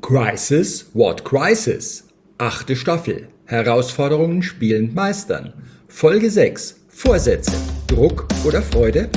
Crisis, what crisis? 8. Staffel. Herausforderungen spielend meistern. Folge 6. Vorsätze. Druck oder Freude?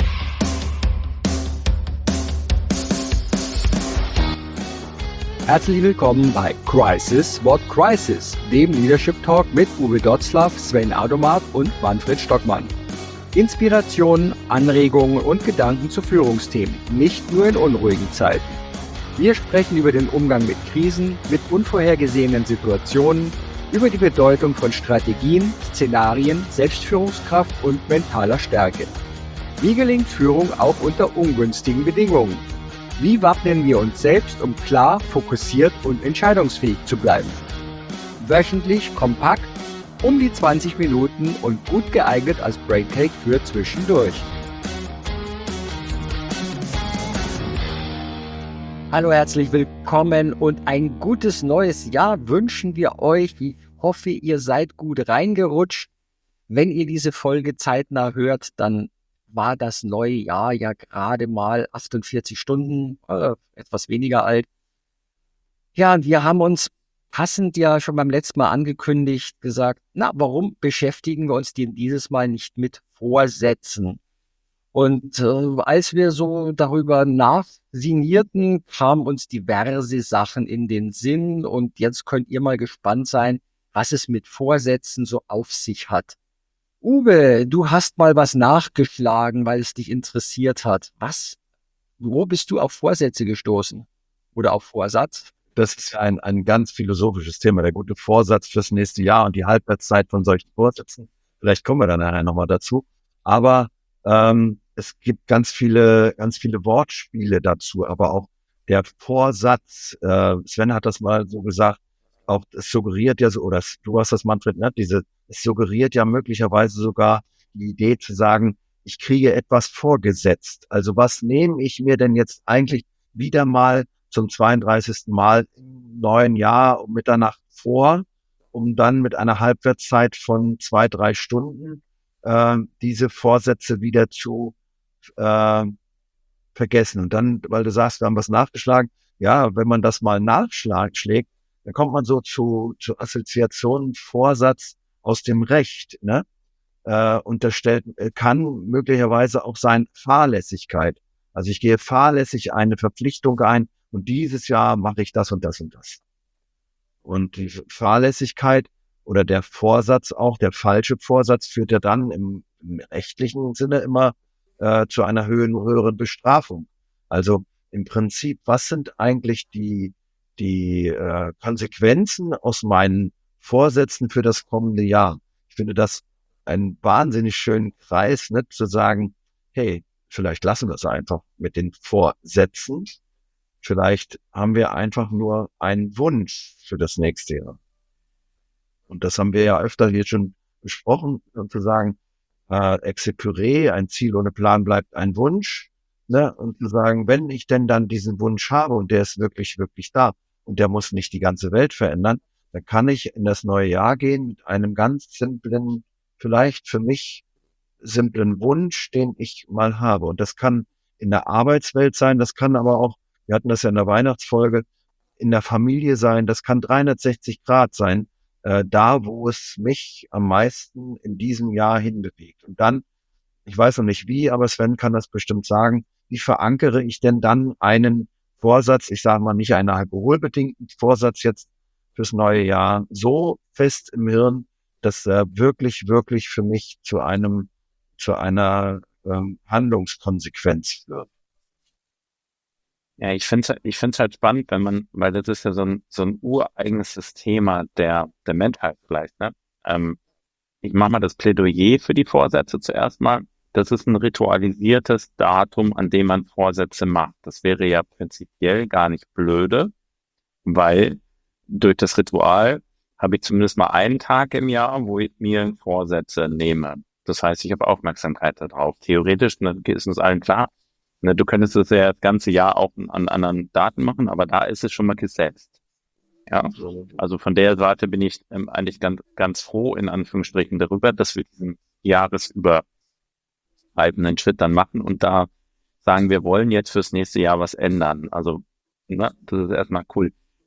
Herzlich willkommen bei Crisis, what crisis? Dem Leadership Talk mit Uwe Dotzlaff, Sven Adomat und Manfred Stockmann. Inspirationen, Anregungen und Gedanken zu Führungsthemen, nicht nur in unruhigen Zeiten. Wir sprechen über den Umgang mit Krisen, mit unvorhergesehenen Situationen, über die Bedeutung von Strategien, Szenarien, Selbstführungskraft und mentaler Stärke. Wie gelingt Führung auch unter ungünstigen Bedingungen? Wie wappnen wir uns selbst, um klar, fokussiert und entscheidungsfähig zu bleiben? Wöchentlich kompakt, um die 20 Minuten und gut geeignet als Breakcake für zwischendurch. Hallo, herzlich willkommen und ein gutes neues Jahr wünschen wir euch. Ich hoffe, ihr seid gut reingerutscht. Wenn ihr diese Folge zeitnah hört, dann war das neue Jahr ja gerade mal 48 Stunden, etwas weniger alt. Ja, und wir haben uns passend ja schon beim letzten Mal angekündigt, gesagt, warum beschäftigen wir uns denn dieses Mal nicht mit Vorsätzen? Und als wir so darüber nachsinnierten, kamen uns diverse Sachen in den Sinn. Und jetzt könnt ihr mal gespannt sein, was es mit Vorsätzen so auf sich hat. Uwe, du hast mal was nachgeschlagen, weil es dich interessiert hat. Wo bist du auf Vorsätze gestoßen? Oder auf Vorsatz? Das ist ja ein ganz philosophisches Thema, der gute Vorsatz fürs nächste Jahr und die Halbwertszeit von solchen Vorsätzen. Vielleicht kommen wir dann nachher nochmal dazu. Aber es gibt ganz viele Wortspiele dazu, aber auch der Vorsatz, Sven hat das mal so gesagt, auch es suggeriert ja so, oder du hast das, Manfred, ne? Es suggeriert ja möglicherweise sogar die Idee zu sagen, ich kriege etwas vorgesetzt. Also was nehme ich mir denn jetzt eigentlich wieder mal zum 32. Mal im neuen Jahr um Mitternacht vor, um dann mit einer Halbwertszeit von 2-3 Stunden diese Vorsätze wieder zu vergessen. Und dann, weil du sagst, wir haben was nachgeschlagen, ja, wenn man das mal nachschlägt, dann kommt man so zu Assoziationen, Vorsatz aus dem Recht, ne? Unterstellt, kann möglicherweise auch sein Fahrlässigkeit. Also ich gehe fahrlässig eine Verpflichtung ein und dieses Jahr mache ich das und das und das. Und die Fahrlässigkeit oder der Vorsatz auch, der falsche Vorsatz führt ja dann im rechtlichen Sinne immer zu einer höheren Bestrafung. Also im Prinzip, was sind eigentlich die Konsequenzen aus meinen Vorsätzen für das kommende Jahr? Ich finde das einen wahnsinnig schönen Kreis, ne, zu sagen, hey, vielleicht lassen wir es einfach mit den Vorsätzen. Vielleicht haben wir einfach nur einen Wunsch für das nächste Jahr. Und das haben wir ja öfter hier schon besprochen, zu sagen, Execuere, ein Ziel ohne Plan bleibt ein Wunsch. Ne? Und zu sagen, wenn ich denn dann diesen Wunsch habe und der ist wirklich, wirklich da und der muss nicht die ganze Welt verändern, dann kann ich in das neue Jahr gehen mit einem ganz simplen, vielleicht für mich simplen Wunsch, den ich mal habe. Und das kann in der Arbeitswelt sein, das kann aber auch, wir hatten das ja in der Weihnachtsfolge, in der Familie sein, das kann 360 Grad sein, da, wo es mich am meisten in diesem Jahr hinbewegt. Und dann, ich weiß noch nicht wie, aber Sven kann das bestimmt sagen, wie verankere ich denn dann einen Vorsatz, ich sage mal nicht einen alkoholbedingten Vorsatz jetzt fürs neue Jahr, so fest im Hirn, dass er wirklich, wirklich für mich zu einer Handlungskonsequenz wird. Ja, ich finde es halt spannend, weil das ist ja so ein ureigenes Thema der Menschheit vielleicht, ne? Ich mache mal das Plädoyer für die Vorsätze zuerst mal. Das ist ein ritualisiertes Datum, an dem man Vorsätze macht. Das wäre ja prinzipiell gar nicht blöde, weil durch das Ritual habe ich zumindest mal einen Tag im Jahr, wo ich mir Vorsätze nehme. Das heißt, ich habe Aufmerksamkeit darauf. Theoretisch, ist uns allen klar, ne, du könntest es ja das ganze Jahr auch an anderen Daten machen, aber da ist es schon mal gesetzt. Ja, also von der Seite bin ich eigentlich ganz froh, in Anführungsstrichen, darüber, dass wir diesen jahresübergreifenden Schritt dann machen und da sagen, wir wollen jetzt fürs nächste Jahr was ändern. Also, das ist erstmal cool.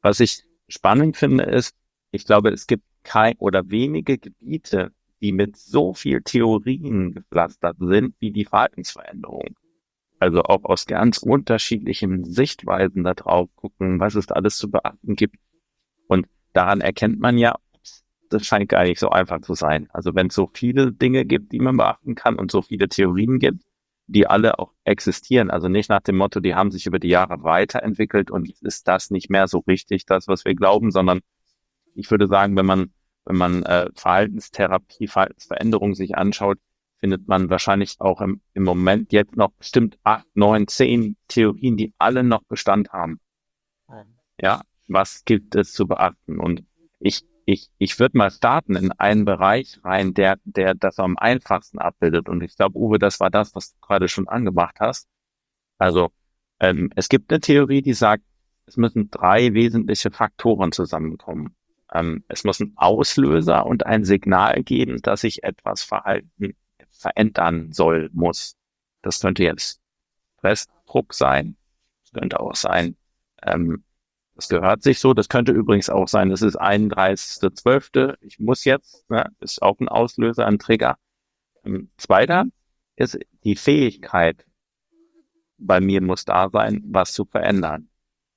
Was ich spannend finde, ist, ich glaube, es gibt wenige Gebiete, die mit so viel Theorien gepflastert sind wie die Verhaltensveränderung. Also auch aus ganz unterschiedlichen Sichtweisen da drauf gucken, was es alles zu beachten gibt. Und daran erkennt man ja, das scheint gar nicht so einfach zu sein. Also wenn es so viele Dinge gibt, die man beachten kann und so viele Theorien gibt, die alle auch existieren, also nicht nach dem Motto, die haben sich über die Jahre weiterentwickelt und ist das nicht mehr so richtig, das, was wir glauben, sondern ich würde sagen, wenn man Verhaltenstherapie, Verhaltensveränderung sich anschaut, findet man wahrscheinlich auch im Moment jetzt noch bestimmt 8, 9, 10 Theorien, die alle noch Bestand haben. Ja, was gibt es zu beachten? Und ich würde mal starten in einen Bereich rein, der das am einfachsten abbildet. Und ich glaube, Uwe, das war das, was du gerade schon angemacht hast. Also es gibt eine Theorie, die sagt, es müssen 3 wesentliche Faktoren zusammenkommen. Es muss ein Auslöser und ein Signal geben, dass sich etwas verändern muss. Das könnte jetzt Stressdruck sein. Das könnte auch sein, das gehört sich so. Das könnte übrigens auch sein, das ist 31.12. Ich muss jetzt, ne, ist auch ein Auslöser, ein Trigger. Zweiter ist die Fähigkeit, bei mir muss da sein, was zu verändern.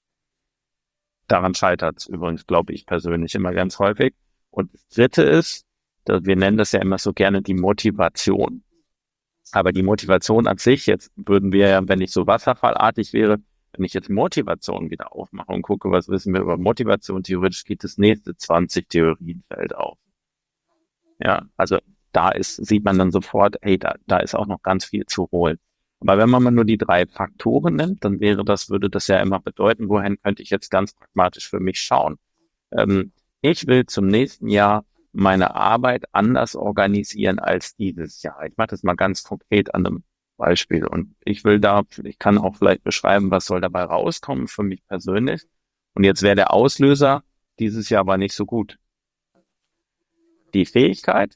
Daran scheitert es übrigens, glaube ich persönlich immer ganz häufig. Und das Dritte ist, wir nennen das ja immer so gerne die Motivation. Aber die Motivation an sich, jetzt würden wir ja, wenn ich so wasserfallartig wäre, wenn ich jetzt Motivation wieder aufmache und gucke, was wissen wir über Motivation, theoretisch geht das nächste 20 Theorienfeld auf. Ja, also sieht man dann sofort, hey, da ist auch noch ganz viel zu holen. Aber wenn man mal nur die 3 Faktoren nimmt, dann würde das ja immer bedeuten, wohin könnte ich jetzt ganz pragmatisch für mich schauen. Ich will zum nächsten Jahr meine Arbeit anders organisieren als dieses Jahr. Ich mache das mal ganz konkret an einem Beispiel. Und ich kann auch vielleicht beschreiben, was soll dabei rauskommen für mich persönlich. Und jetzt wäre der Auslöser, dieses Jahr war nicht so gut. Die Fähigkeit,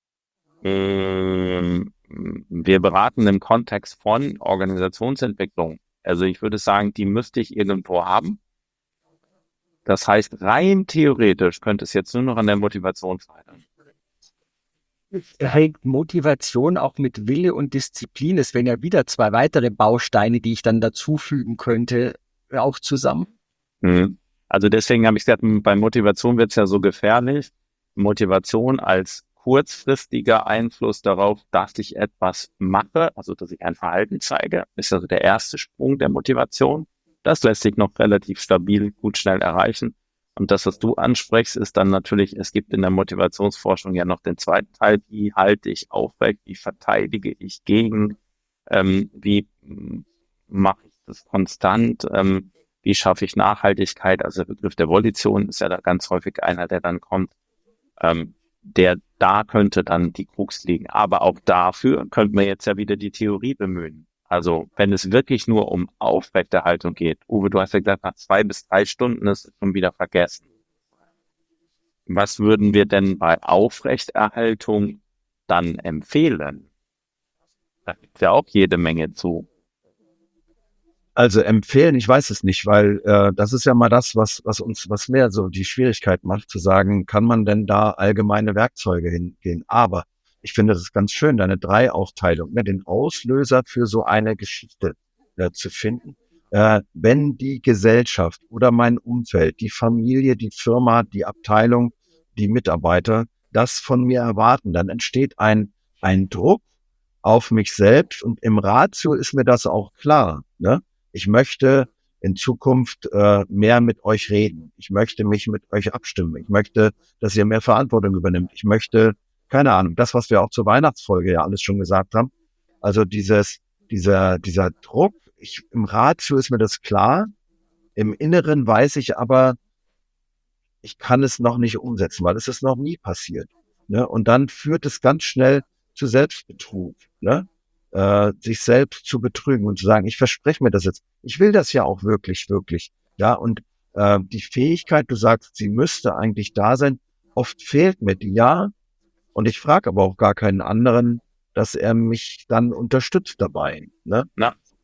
wir beraten im Kontext von Organisationsentwicklung. Also ich würde sagen, die müsste ich irgendwo haben. Das heißt, rein theoretisch könnte es jetzt nur noch an der Motivation scheitern. Hängt Motivation auch mit Wille und Disziplin, es wären ja wieder 2 weitere Bausteine, die ich dann dazufügen könnte, auch zusammen? Also deswegen habe ich gesagt, bei Motivation wird es ja so gefährlich. Motivation als kurzfristiger Einfluss darauf, dass ich etwas mache, also dass ich ein Verhalten zeige, ist also der erste Sprung der Motivation. Das lässt sich noch relativ stabil, gut, schnell erreichen. Und das, was du ansprichst, ist dann natürlich, es gibt in der Motivationsforschung ja noch den zweiten Teil, wie halte ich aufrecht, wie verteidige ich gegen, wie mache ich das konstant, wie schaffe ich Nachhaltigkeit, also der Begriff der Volition ist ja da ganz häufig einer, der dann kommt, da könnte dann die Krux liegen. Aber auch dafür könnten wir jetzt ja wieder die Theorie bemühen. Also wenn es wirklich nur um Aufrechterhaltung geht, Uwe, du hast ja gesagt, nach 2 bis 3 Stunden ist es schon wieder vergessen. Was würden wir denn bei Aufrechterhaltung dann empfehlen? Da gibt es ja auch jede Menge zu. Also empfehlen, ich weiß es nicht, weil das ist ja mal das, was mir so die Schwierigkeit macht, zu sagen, kann man denn da allgemeine Werkzeuge hingehen? Aber ich finde, das ist ganz schön, deine 3 Aufteilung, ne, den Auslöser für so eine Geschichte zu finden. Wenn die Gesellschaft oder mein Umfeld, die Familie, die Firma, die Abteilung, die Mitarbeiter das von mir erwarten, dann entsteht ein Druck auf mich selbst und im Ratio ist mir das auch klar, ne? Ich möchte in Zukunft mehr mit euch reden. Ich möchte mich mit euch abstimmen. Ich möchte, dass ihr mehr Verantwortung übernimmt. Ich möchte, keine Ahnung, das, was wir auch zur Weihnachtsfolge ja alles schon gesagt haben. Also dieser Druck, im Ratio ist mir das klar. Im Inneren weiß ich aber, ich kann es noch nicht umsetzen, weil es ist noch nie passiert. Ne? Und dann führt es ganz schnell zu Selbstbetrug, ne? Sich selbst zu betrügen und zu sagen, ich verspreche mir das jetzt. Ich will das ja auch wirklich, wirklich. Ja, und die Fähigkeit, du sagst, sie müsste eigentlich da sein, oft fehlt mir die, ja. Und ich frage aber auch gar keinen anderen, dass er mich dann unterstützt dabei. Ne? Na,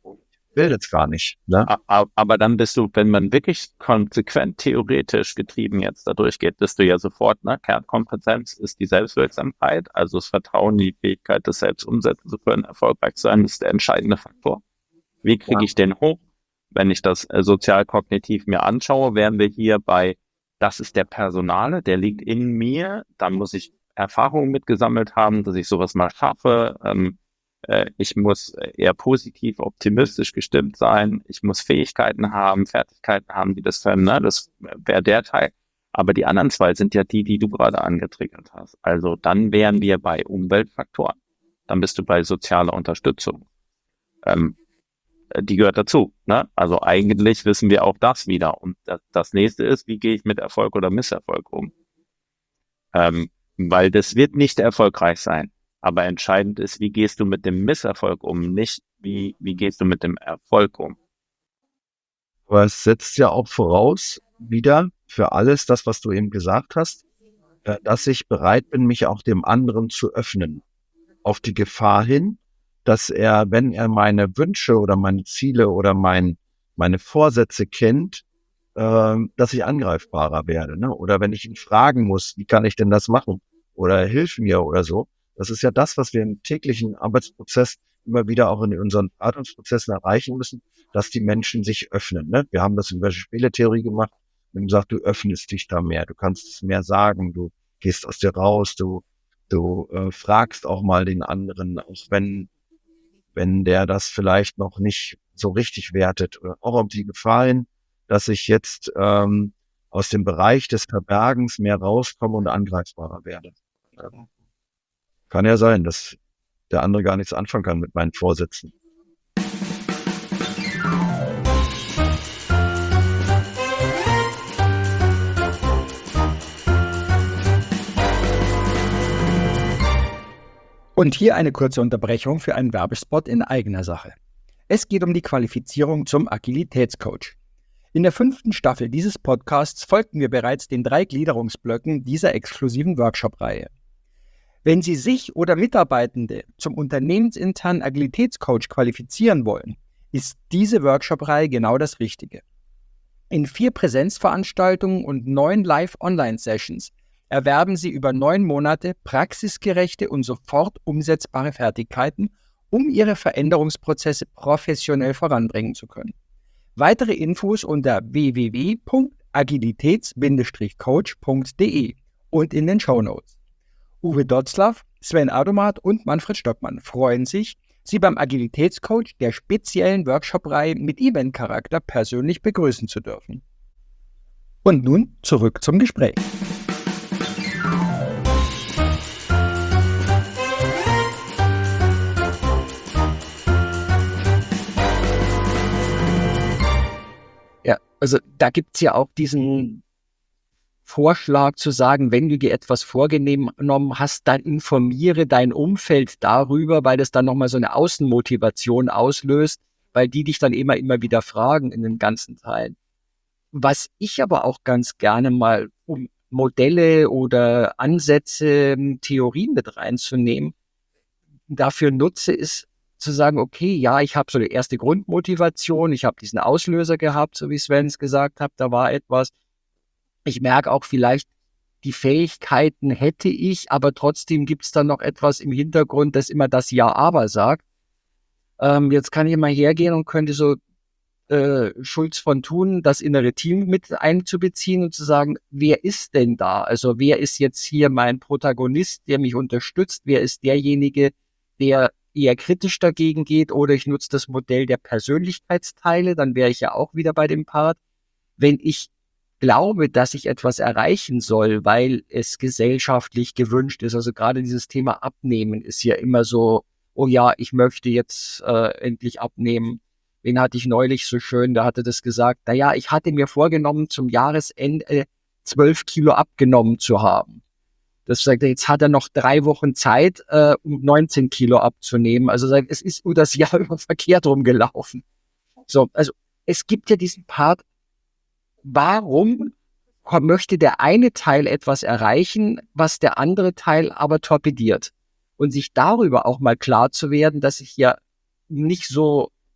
will jetzt gar nicht. Ne? Aber dann bist du, wenn man wirklich konsequent theoretisch getrieben jetzt da durchgeht, bist du ja sofort, ne? Kernkompetenz ist die Selbstwirksamkeit, also das Vertrauen, die Fähigkeit, das selbst umsetzen zu können, erfolgreich zu sein, ist der entscheidende Faktor. Wie kriege ich den hoch? Wenn ich das sozial-kognitiv mir anschaue, wären wir hier bei, das ist der Personale, der liegt in mir, dann muss ich Erfahrungen mitgesammelt haben, dass ich sowas mal schaffe, ich muss eher positiv, optimistisch gestimmt sein. Ich muss Fähigkeiten haben, Fertigkeiten haben, die das können. Ne? Das wäre der Teil. Aber die anderen zwei sind ja die du gerade angetriggert hast. Also dann wären wir bei Umweltfaktoren. Dann bist du bei sozialer Unterstützung. Die gehört dazu. Ne? Also eigentlich wissen wir auch das wieder. Und das nächste ist, wie gehe ich mit Erfolg oder Misserfolg um? Weil das wird nicht erfolgreich sein. Aber entscheidend ist, wie gehst du mit dem Misserfolg um, nicht wie gehst du mit dem Erfolg um. Aber es setzt ja auch voraus, wieder für alles das, was du eben gesagt hast, dass ich bereit bin, mich auch dem anderen zu öffnen. Auf die Gefahr hin, dass er, wenn er meine Wünsche oder meine Ziele oder meine Vorsätze kennt, dass ich angreifbarer werde. Ne? Oder wenn ich ihn fragen muss, wie kann ich denn das machen? Oder hilf mir oder so. Das ist ja das, was wir im täglichen Arbeitsprozess immer wieder auch in unseren Beratungsprozessen erreichen müssen, dass die Menschen sich öffnen. Ne? Wir haben das in der Spieletheorie gemacht und gesagt, du öffnest dich da mehr, du kannst es mehr sagen, du gehst aus dir raus, du fragst auch mal den anderen, auch wenn der das vielleicht noch nicht so richtig wertet. Oder auch auf die Gefahr hin, dass ich jetzt aus dem Bereich des Verbergens mehr rauskomme und angreifbarer werde. Kann ja sein, dass der andere gar nichts anfangen kann mit meinen Vorsätzen. Und hier eine kurze Unterbrechung für einen Werbespot in eigener Sache. Es geht um die Qualifizierung zum Agilitätscoach. In der 5. Staffel dieses Podcasts folgten wir bereits den 3 Gliederungsblöcken dieser exklusiven Workshop-Reihe. Wenn Sie sich oder Mitarbeitende zum unternehmensinternen Agilitätscoach qualifizieren wollen, ist diese Workshop-Reihe genau das Richtige. In 4 Präsenzveranstaltungen und 9 Live-Online-Sessions erwerben Sie über 9 Monate praxisgerechte und sofort umsetzbare Fertigkeiten, um Ihre Veränderungsprozesse professionell voranbringen zu können. Weitere Infos unter www.agilitäts-coach.de und in den Shownotes. Uwe Dotzlaff, Sven Adomat und Manfred Stockmann freuen sich, Sie beim Agilitätscoach der speziellen Workshop-Reihe mit Event-Charakter persönlich begrüßen zu dürfen. Und nun zurück zum Gespräch. Ja, also da gibt es ja auch diesen Vorschlag zu sagen, wenn du dir etwas vorgenommen hast, dann informiere dein Umfeld darüber, weil das dann nochmal so eine Außenmotivation auslöst, weil die dich dann immer wieder fragen in den ganzen Teilen. Was ich aber auch ganz gerne mal, um Modelle oder Ansätze, Theorien mit reinzunehmen, dafür nutze, ist zu sagen, okay, ja, ich habe so eine erste Grundmotivation, ich habe diesen Auslöser gehabt, so wie Sven es gesagt hat, da war etwas. Ich merke auch vielleicht, die Fähigkeiten hätte ich, aber trotzdem gibt es dann noch etwas im Hintergrund, das immer das Ja-Aber sagt. Jetzt kann ich mal hergehen und könnte so Schulz von Thun, das innere Team mit einzubeziehen und zu sagen, wer ist denn da? Also wer ist jetzt hier mein Protagonist, der mich unterstützt? Wer ist derjenige, der eher kritisch dagegen geht? Oder ich nutze das Modell der Persönlichkeitsteile, dann wäre ich ja auch wieder bei dem Part. Wenn ich glaube, dass ich etwas erreichen soll, weil es gesellschaftlich gewünscht ist. Also gerade dieses Thema Abnehmen ist ja immer so, oh ja, ich möchte jetzt endlich abnehmen. Wen hatte ich neulich so schön, da hatte das gesagt, naja, ich hatte mir vorgenommen, zum Jahresende 12 Kilo abgenommen zu haben. Das sagt er, jetzt hat er noch 3 Wochen Zeit, um 19 Kilo abzunehmen. Also sagt, es ist das Jahr über verkehrt rumgelaufen. So, also es gibt ja diesen Part, warum möchte der eine Teil etwas erreichen, was der andere Teil aber torpediert? Und sich darüber auch mal klar zu werden, dass ich ja nicht so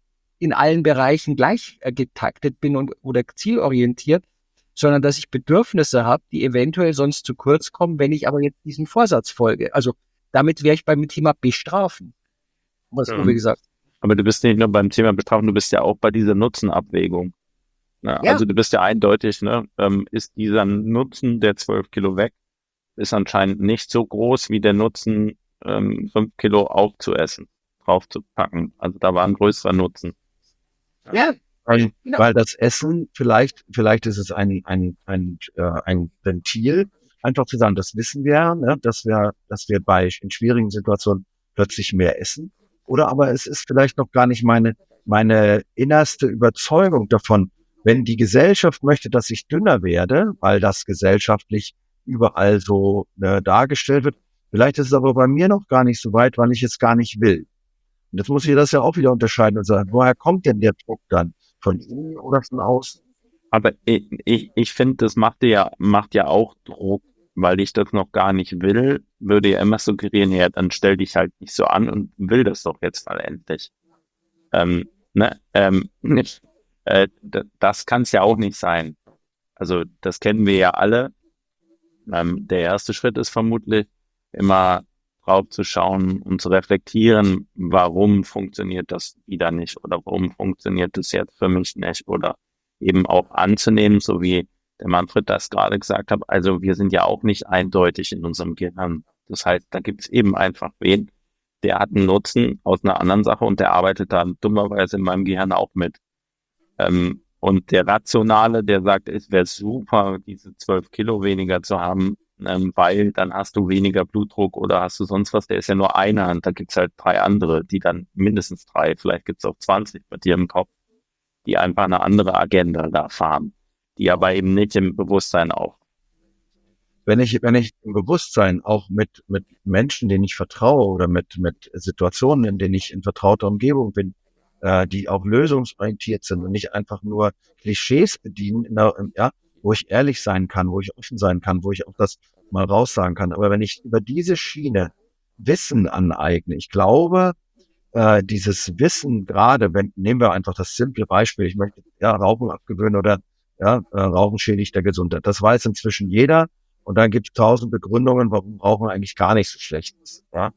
in allen Bereichen gleich getaktet bin oder zielorientiert, sondern dass ich Bedürfnisse habe, die eventuell sonst zu kurz kommen, wenn ich aber jetzt diesem Vorsatz folge. Also damit wäre ich beim Thema Bestrafen, was Uwe gesagt hat. Aber du bist nicht nur beim Thema Bestrafen, du bist ja auch bei dieser Nutzenabwägung. Ne? Ja. Also du bist ja eindeutig, ne? Ist dieser Nutzen der 12 Kilo weg, ist anscheinend nicht so groß wie der Nutzen, 5 Kilo aufzuessen, draufzupacken. Also da war ein größerer Nutzen. Ja, Weil das Essen, vielleicht ist es ein Ventil, einfach zu sagen, das wissen wir, ne, dass wir in schwierigen Situationen plötzlich mehr essen. Oder aber es ist vielleicht noch gar nicht meine innerste Überzeugung davon, wenn die Gesellschaft möchte, dass ich dünner werde, weil das gesellschaftlich überall so dargestellt wird. Vielleicht ist es aber bei mir noch gar nicht so weit, weil ich es gar nicht will. Und jetzt muss ich das ja auch wieder unterscheiden und sagen, woher kommt denn der Druck dann? Von innen oder von außen? Aber ich finde, das macht ja auch Druck, weil ich das noch gar nicht will, würde ja immer suggerieren, ja, dann stell dich halt nicht so an und will das doch jetzt mal endlich. Das kann es ja auch nicht sein. Also das kennen wir ja alle. Der erste Schritt ist vermutlich immer drauf zu schauen und zu reflektieren, warum funktioniert das wieder nicht oder warum funktioniert das jetzt für mich nicht oder eben auch anzunehmen, so wie der Manfred das gerade gesagt hat. Also wir sind ja auch nicht eindeutig in unserem Gehirn. Das heißt, da gibt es eben einfach wen, der hat einen Nutzen aus einer anderen Sache und der arbeitet da dummerweise in meinem Gehirn auch mit. Und der Rationale, der sagt, es wäre super, diese 12 Kilo weniger zu haben, weil dann hast du weniger Blutdruck oder hast du sonst was, der ist ja nur einer und da gibt's halt 3 andere, die dann mindestens 3, vielleicht gibt's auch 20 bei dir im Kopf, die einfach eine andere Agenda da fahren, die aber eben nicht im Bewusstsein auch. Wenn ich im Bewusstsein auch mit Menschen, denen ich vertraue oder mit Situationen, in denen ich in vertrauter Umgebung bin, die auch lösungsorientiert sind und nicht einfach nur Klischees bedienen, wo ich ehrlich sein kann, wo ich offen sein kann, wo ich auch das mal raussagen kann. Aber wenn ich über diese Schiene Wissen aneigne, ich glaube, dieses Wissen, gerade nehmen wir einfach das simple Beispiel, ich möchte Rauchen abgewöhnen oder Rauchen schädigt der Gesundheit. Das weiß inzwischen jeder und dann gibt es 1000 Begründungen, warum Rauchen eigentlich gar nicht so schlecht ist. Ja?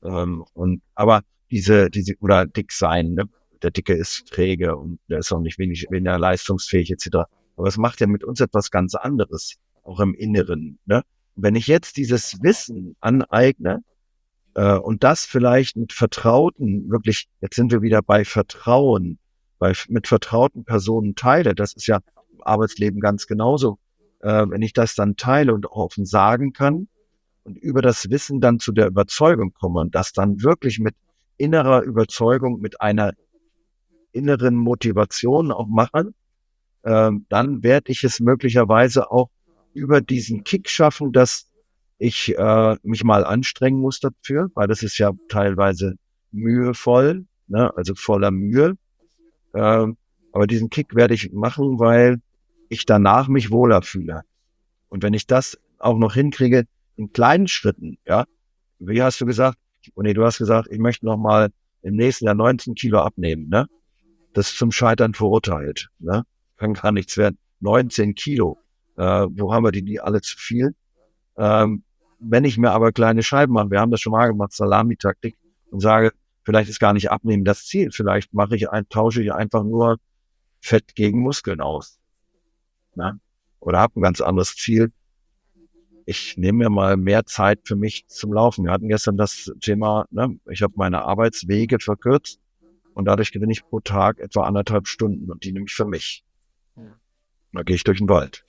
Aber diese oder dick sein, ne? Der Dicke ist träge und der ist auch nicht weniger leistungsfähig etc. Aber es macht ja mit uns etwas ganz anderes, auch im Inneren. Ne? Und wenn ich jetzt dieses Wissen aneigne und das vielleicht mit Vertrauten, wirklich, jetzt sind wir wieder bei Vertrauen, mit vertrauten Personen teile, das ist ja im Arbeitsleben ganz genauso. Wenn ich das dann teile und offen sagen kann und über das Wissen dann zu der Überzeugung komme und das dann wirklich mit innerer Überzeugung, mit einer inneren Motivation auch machen, dann werde ich es möglicherweise auch über diesen Kick schaffen, dass ich mich mal anstrengen muss dafür, weil das ist ja teilweise mühevoll, ne? Also voller Mühe. Aber diesen Kick werde ich machen, weil ich danach mich wohler fühle. Und wenn ich das auch noch hinkriege, in kleinen Schritten, ja, wie hast du gesagt? Nee, du hast gesagt, ich möchte noch mal im nächsten Jahr 19 Kilo abnehmen, ne? Das ist zum Scheitern verurteilt, ne? Kann gar nichts werden. 19 Kilo. Wo haben wir die alle zu viel? Wenn ich mir aber kleine Scheiben mache, wir haben das schon mal gemacht, Salamitaktik, und sage, vielleicht ist gar nicht abnehmen das Ziel, vielleicht tausche ich einfach nur Fett gegen Muskeln aus. Ne? Oder habe ein ganz anderes Ziel. Ich nehme mir mal mehr Zeit für mich zum Laufen. Wir hatten gestern das Thema, ne? Ich habe meine Arbeitswege verkürzt und dadurch gewinne ich pro Tag etwa 1,5 Stunden und die nehme ich für mich. Da gehe ich durch den Wald.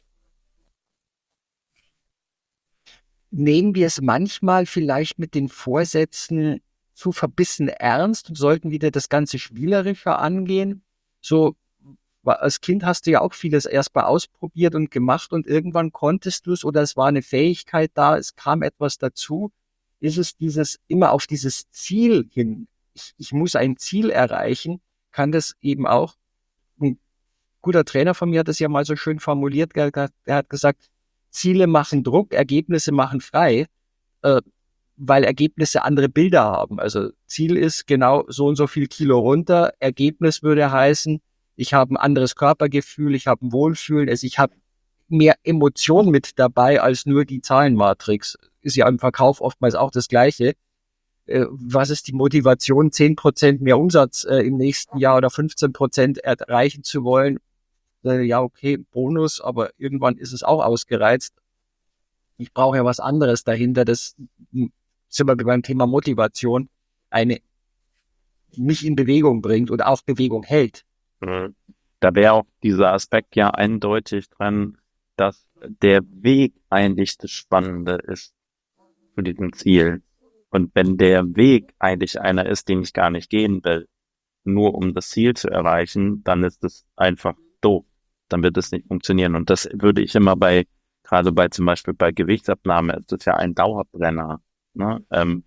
Nehmen wir es manchmal vielleicht mit den Vorsätzen zu verbissen ernst und sollten wieder das Ganze spielerischer angehen? So, als Kind hast du ja auch vieles erstmal ausprobiert und gemacht und irgendwann konntest du es oder es war eine Fähigkeit da, es kam etwas dazu. Ist es immer auf dieses Ziel hin? Ich muss ein Ziel erreichen, kann das eben auch. Ein guter Trainer von mir hat das ja mal so schön formuliert, er hat gesagt, Ziele machen Druck, Ergebnisse machen frei. weil Ergebnisse andere Bilder haben. Also Ziel ist genau so und so viel Kilo runter. Ergebnis würde heißen, ich habe ein anderes Körpergefühl, ich habe ein Wohlfühlen, also ich habe mehr Emotion mit dabei als nur die Zahlenmatrix. Ist ja im Verkauf oftmals auch das Gleiche. Was ist die Motivation, 10% mehr Umsatz im nächsten Jahr oder 15% erreichen zu wollen? Ja, okay, Bonus, aber irgendwann ist es auch ausgereizt. Ich brauche ja was anderes dahinter. Das sind wir beim Thema Motivation, eine mich in Bewegung bringt und auch Bewegung hält. Mhm. Da wäre auch dieser Aspekt ja eindeutig dran, dass der Weg eigentlich das Spannende ist zu diesem Ziel. Und wenn der Weg eigentlich einer ist, den ich gar nicht gehen will, nur um das Ziel zu erreichen, dann ist es einfach doof. Dann wird es nicht funktionieren. Und das würde ich immer gerade bei zum Beispiel bei Gewichtsabnahme, ist das ja ein Dauerbrenner. Ne?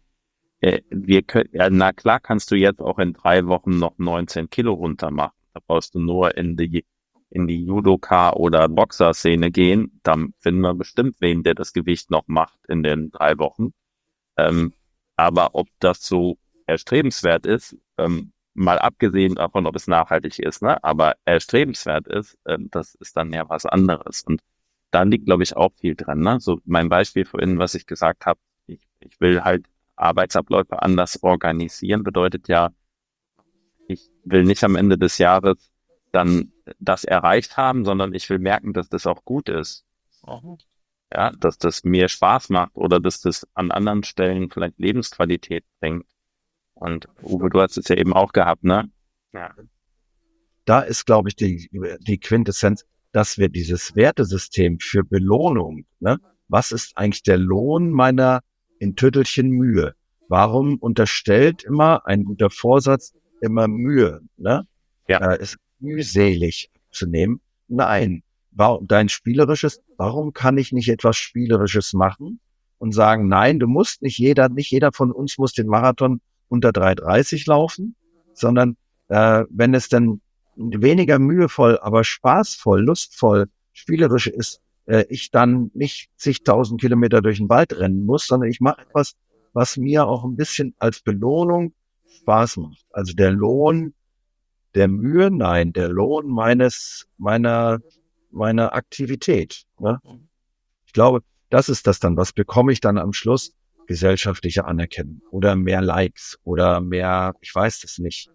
Na klar kannst du jetzt auch in 3 Wochen noch 19 Kilo runter machen. Da brauchst du nur in die Judoka- oder Boxer-Szene gehen. Dann finden wir bestimmt wen, der das Gewicht noch macht in den 3 Wochen. Aber ob das so erstrebenswert ist, mal abgesehen davon, ob es nachhaltig ist, ne? Aber erstrebenswert ist, das ist dann ja was anderes. Und da liegt, glaube ich, auch viel dran. Ne? So mein Beispiel vorhin, was ich gesagt habe, ich will halt Arbeitsabläufe anders organisieren, bedeutet ja, ich will nicht am Ende des Jahres dann das erreicht haben, sondern ich will merken, dass das auch gut ist. Ja, dass das mir Spaß macht oder dass das an anderen Stellen vielleicht Lebensqualität bringt. Und Uwe, du hast es ja eben auch gehabt, ne? Ja. Da ist, glaube ich, die Quintessenz, dass wir dieses Wertesystem für Belohnung, ne? Was ist eigentlich der Lohn meiner in Tüttelchen Mühe? Warum unterstellt immer ein guter Vorsatz immer Mühe, ne? Ja. Ist mühselig zu nehmen? Nein. Dein Spielerisches, warum kann ich nicht etwas Spielerisches machen und sagen, nein, nicht jeder von uns muss den Marathon unter 3,30 laufen, sondern wenn es dann weniger mühevoll, aber spaßvoll, lustvoll, spielerisch ist, ich dann nicht zigtausend Kilometer durch den Wald rennen muss, sondern ich mache etwas, was mir auch ein bisschen als Belohnung Spaß macht. Also der Lohn der Mühe, nein, der Lohn meiner Aktivität. Ne? Ich glaube, das ist das dann. Was bekomme ich dann am Schluss? Gesellschaftliche Anerkennung oder mehr Likes oder mehr, ich weiß es nicht,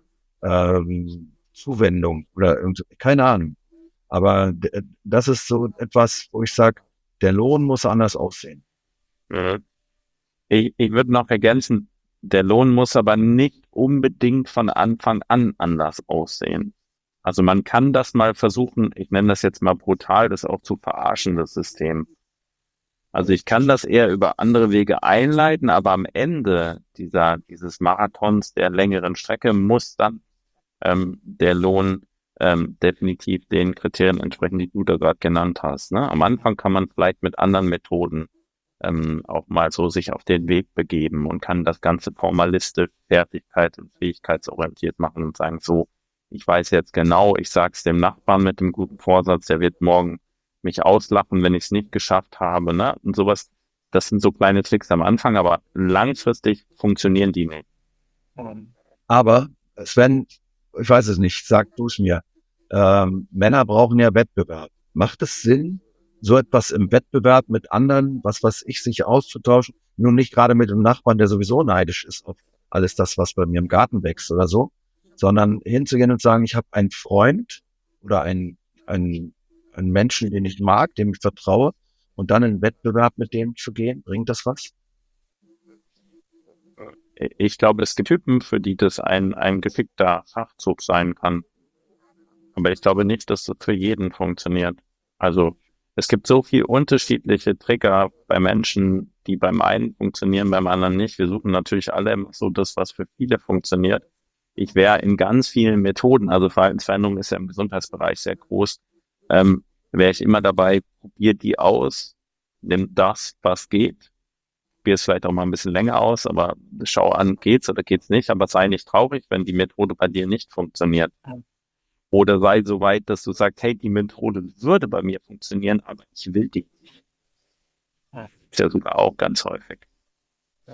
Zuwendung oder keine Ahnung. Aber das ist so etwas, wo ich sage, der Lohn muss anders aussehen. Mhm. Ich würde noch ergänzen, der Lohn muss aber nicht unbedingt von Anfang an anders aussehen. Also man kann das mal versuchen, ich nenne das jetzt mal brutal, das auch zu verarschen, das System. Also ich kann das eher über andere Wege einleiten, aber am Ende dieses Marathons der längeren Strecke muss dann der Lohn definitiv den Kriterien entsprechen, die du da gerade genannt hast. Ne? Am Anfang kann man vielleicht mit anderen Methoden auch mal so sich auf den Weg begeben und kann das Ganze formalistisch, fertigkeits- und fähigkeitsorientiert machen und sagen, so, ich weiß jetzt genau, ich sag's dem Nachbarn mit dem guten Vorsatz, der wird morgen mich auslachen, wenn ich es nicht geschafft habe, ne? Und sowas, das sind so kleine Tricks am Anfang, aber langfristig funktionieren die nicht. Aber Sven, ich weiß es nicht, sag du es mir. Männer brauchen ja Wettbewerb. Macht es Sinn, so etwas im Wettbewerb mit anderen, was weiß ich, sich auszutauschen? Nur nicht gerade mit dem Nachbarn, der sowieso neidisch ist auf alles das, was bei mir im Garten wächst oder so, sondern hinzugehen und sagen, ich habe einen Freund oder einen Menschen, den ich mag, dem ich vertraue, und dann in Wettbewerb mit dem zu gehen, bringt das was? Ich glaube, es gibt Typen, für die das ein geschickter Schachzug sein kann. Aber ich glaube nicht, dass das für jeden funktioniert. Also es gibt so viel unterschiedliche Trigger bei Menschen, die beim einen funktionieren, beim anderen nicht. Wir suchen natürlich alle immer so das, was für viele funktioniert. Ich wäre in ganz vielen Methoden, also Verhaltensveränderung ist ja im Gesundheitsbereich sehr groß, wäre ich immer dabei, probier die aus, nimm das, was geht, probier es vielleicht auch mal ein bisschen länger aus, aber schau an, geht's oder geht's nicht, aber sei nicht traurig, wenn die Methode bei dir nicht funktioniert. Oder sei so weit, dass du sagst, hey, die Methode würde bei mir funktionieren, aber ich will die nicht. Ist ja sogar auch ganz häufig.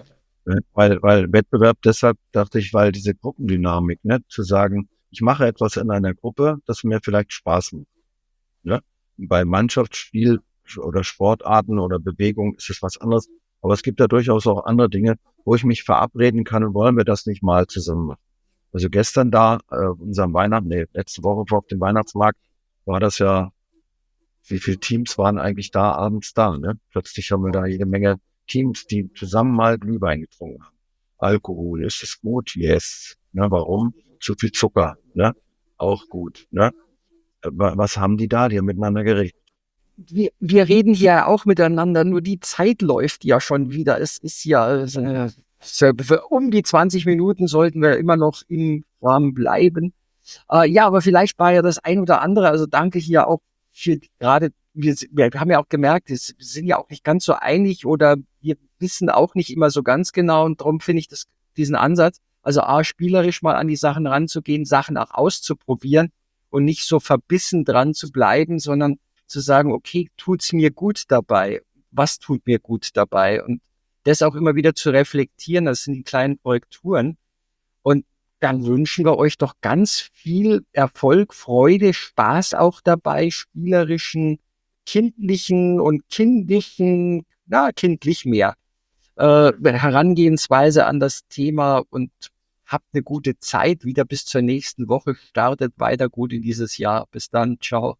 Ne? Weil Wettbewerb, deshalb dachte ich, weil diese Gruppendynamik, ne, zu sagen, ich mache etwas in einer Gruppe, das mir vielleicht Spaß macht. Ne? Bei Mannschaftsspiel oder Sportarten oder Bewegung ist es was anderes. Aber es gibt da durchaus auch andere Dinge, wo ich mich verabreden kann und wollen wir das nicht mal zusammen machen. Also gestern da, letzte Woche auf dem Weihnachtsmarkt war das ja, wie viele Teams waren eigentlich da abends da, ne? Plötzlich haben wir da jede Menge Teams, die zusammen mal Glühwein getrunken haben. Alkohol, ist es gut? Yes. Ne, warum? Zu viel Zucker, ne? Auch gut, ne? Was haben die da? Die haben miteinander geredet. Wir reden hier auch miteinander, nur die Zeit läuft ja schon wieder. Es ist ja um die 20 Minuten sollten wir immer noch im Rahmen bleiben. Ja, aber vielleicht war ja das ein oder andere, also danke hier auch für gerade, wir haben ja auch gemerkt, wir sind ja auch nicht ganz so einig oder wir wissen auch nicht immer so ganz genau und darum finde ich diesen Ansatz, also spielerisch mal an die Sachen ranzugehen, Sachen auch auszuprobieren und nicht so verbissen dran zu bleiben, sondern zu sagen, okay, tut's mir gut dabei? Was tut mir gut dabei? Und das auch immer wieder zu reflektieren, das sind die kleinen Korrekturen. Und dann wünschen wir euch doch ganz viel Erfolg, Freude, Spaß auch dabei, spielerischen, kindlichen und kindlich mehr Herangehensweise an das Thema und habt eine gute Zeit. Wieder bis zur nächsten Woche. Startet weiter gut in dieses Jahr. Bis dann. Ciao.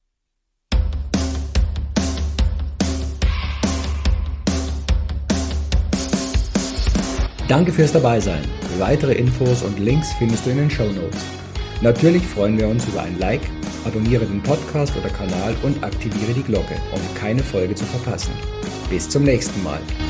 Danke fürs Dabeisein. Weitere Infos und Links findest du in den Shownotes. Natürlich freuen wir uns über ein Like, abonniere den Podcast oder Kanal und aktiviere die Glocke, um keine Folge zu verpassen. Bis zum nächsten Mal.